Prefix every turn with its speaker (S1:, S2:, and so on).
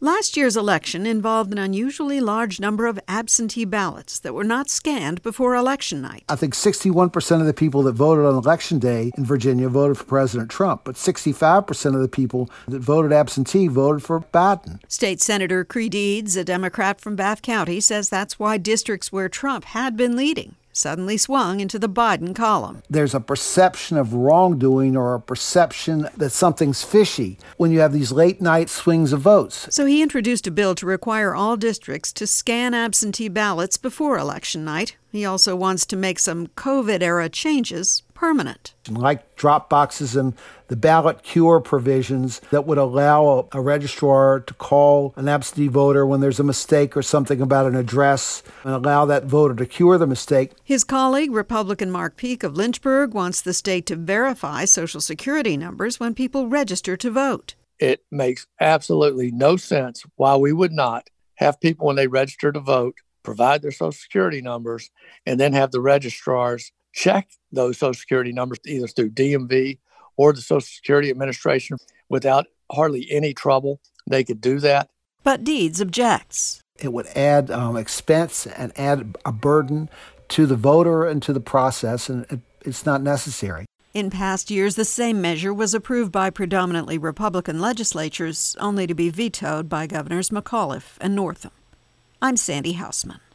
S1: Last year's election involved an unusually large number of absentee ballots that were not scanned before election night.
S2: I think 61% of the people that voted on Election Day in Virginia voted for President Trump, but 65% of the people that voted absentee voted for Biden.
S1: State Senator Creigh Deeds, a Democrat from Bath County, says that's why districts where Trump had been leading suddenly swung into the Biden column.
S2: There's a perception of wrongdoing or a perception that something's fishy when you have these late-night swings of votes.
S1: So he introduced a bill to require all districts to scan absentee ballots before election night. He also wants to make some COVID-era changes permanent.
S2: Like drop boxes and the ballot cure provisions that would allow a registrar to call an absentee voter when there's a mistake or something about an address and allow that voter to cure the mistake.
S1: His colleague, Republican Mark Peake of Lynchburg, wants the state to verify Social Security numbers when people register to vote.
S3: It makes absolutely no sense why we would not have people, when they register to vote, provide their Social Security numbers and then have the registrars check those Social Security numbers either through DMV or the Social Security Administration without hardly any trouble. They could do that.
S1: But Deeds objects.
S2: It would add expense and add a burden to the voter and to the process, and it's not necessary.
S1: In past years, the same measure was approved by predominantly Republican legislatures, only to be vetoed by Governors McAuliffe and Northam. I'm Sandy Hausman.